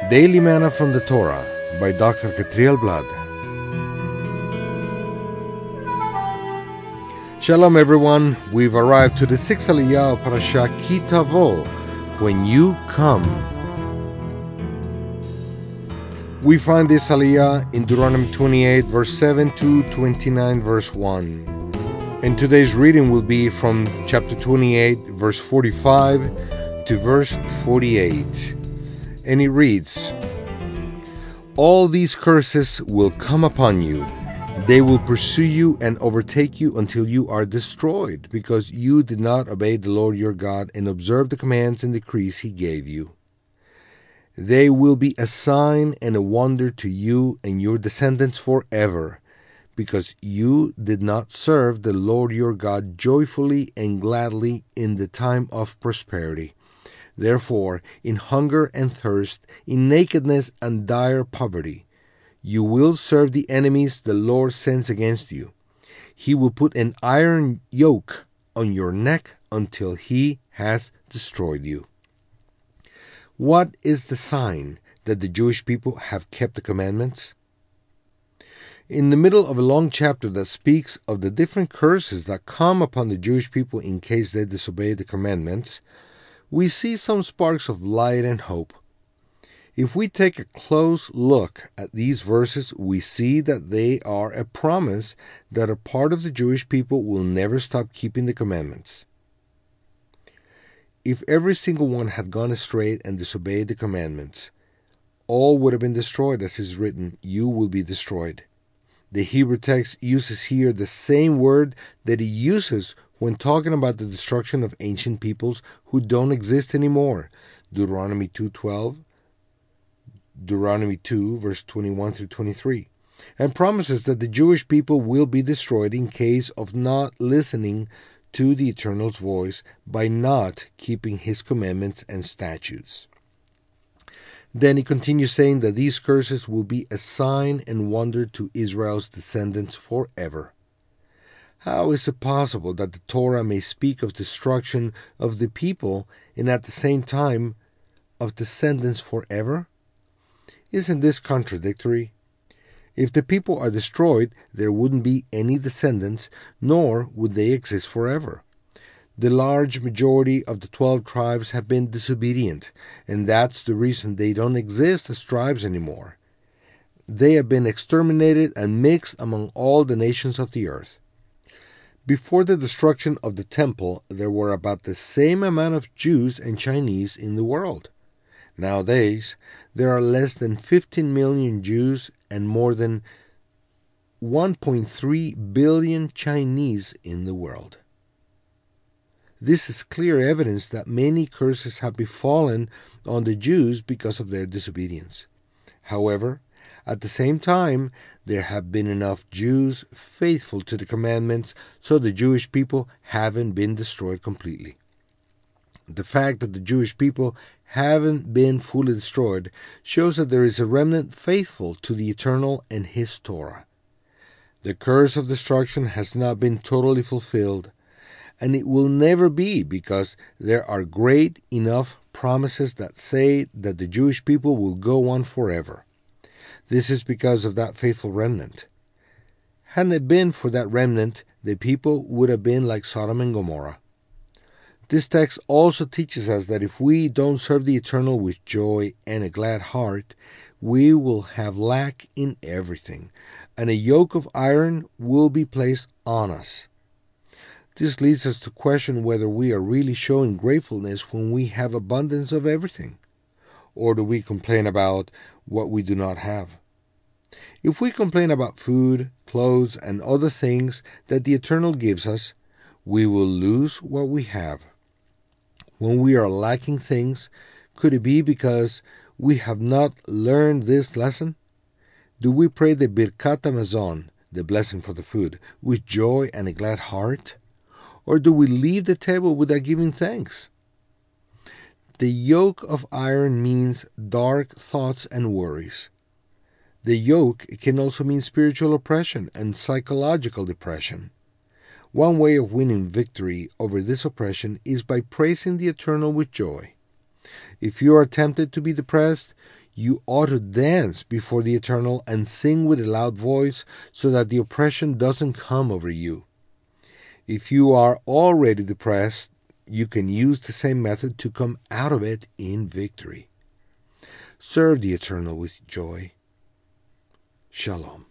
Daily Manna from the Torah by Dr. Catriel Blad. Shalom everyone, we've arrived to the sixth Aliyah of Parashat Ki Tavo, when you come. We find this Aliyah in Deuteronomy 28 verse 7 to 29 verse 1. And today's reading will be from chapter 28 verse 45 to verse 48. And it reads, "All these curses will come upon you. They will pursue you and overtake you until you are destroyed, because you did not obey the Lord your God and observe the commands and decrees he gave you. They will be a sign and a wonder to you and your descendants forever, because you did not serve the Lord your God joyfully and gladly in the time of prosperity. Therefore, in hunger and thirst, in nakedness and dire poverty, you will serve the enemies the Lord sends against you. He will put an iron yoke on your neck until he has destroyed you." What is the sign that the Jewish people have kept the commandments? In the middle of a long chapter that speaks of the different curses that come upon the Jewish people in case they disobey the commandments, we see some sparks of light and hope. If we take a close look at these verses, we see that they are a promise that a part of the Jewish people will never stop keeping the commandments. If every single one had gone astray and disobeyed the commandments, all would have been destroyed, as is written, "You will be destroyed." The Hebrew text uses here the same word that he uses when talking about the destruction of ancient peoples who don't exist anymore. Deuteronomy 2:12, Deuteronomy 2, verse 21 through 23, and promises that the Jewish people will be destroyed in case of not listening to the Eternal's voice by not keeping his commandments and statutes. Then he continues saying that these curses will be a sign and wonder to Israel's descendants forever. How is it possible that the Torah may speak of destruction of the people and at the same time of descendants forever? Isn't this contradictory? If the people are destroyed, there wouldn't be any descendants, nor would they exist forever. The large majority of the 12 tribes have been disobedient, and that's the reason they don't exist as tribes anymore. They have been exterminated and mixed among all the nations of the earth. Before the destruction of the temple, there were about the same amount of Jews and Chinese in the world. Nowadays, there are less than 15 million Jews and more than 1.3 billion Chinese in the world. This is clear evidence that many curses have befallen on the Jews because of their disobedience. However, at the same time, there have been enough Jews faithful to the commandments, so the Jewish people haven't been destroyed completely. The fact that the Jewish people haven't been fully destroyed shows that there is a remnant faithful to the Eternal and his Torah. The curse of destruction has not been totally fulfilled, and it will never be, because there are great enough promises that say that the Jewish people will go on forever. This is because of that faithful remnant. Hadn't it been for that remnant, the people would have been like Sodom and Gomorrah. This text also teaches us that if we don't serve the Eternal with joy and a glad heart, we will have lack in everything, and a yoke of iron will be placed on us. This leads us to question whether we are really showing gratefulness when we have abundance of everything, or do we complain about what we do not have? If we complain about food, clothes, and other things that the Eternal gives us, we will lose what we have. When we are lacking things, could it be because we have not learned this lesson? Do we pray the Birkat HaMazon, the blessing for the food, with joy and a glad heart? Or do we leave the table without giving thanks? The yoke of iron means dark thoughts and worries. The yoke can also mean spiritual oppression and psychological depression. One way of winning victory over this oppression is by praising the Eternal with joy. If you are tempted to be depressed, You ought to dance before the Eternal and sing with a loud voice so that the oppression doesn't come over you. If you are already depressed, you can use the same method to come out of it in victory. Serve the Eternal with joy. Shalom.